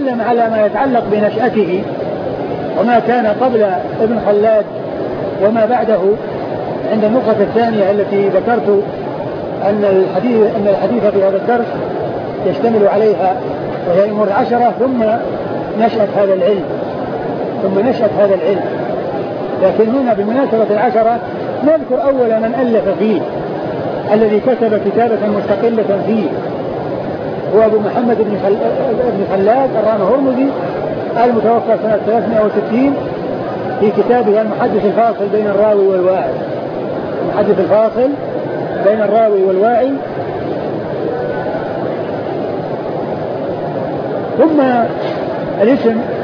نتكلم على ما يتعلق بنشأته وما كان قبل ابن خلاد وما بعده عند النقطة الثانية التي ذكرت أن الحديث في هذا الدرس يشتمل عليها، وهي أمور 10، ثم نشأة هذا العلم. لكن هنا بمناسبة 10 نذكر أول من ألف فيه الذي كتب كتابة مستقلة فيه هو أبو محمد بن خلاد الرامة-هرمزي المتوفى سنة 360 في كتابه المحدث الفاصل بين الراوي والواعي. المحدث الفاصل بين الراوي والواعي. ثم الاسم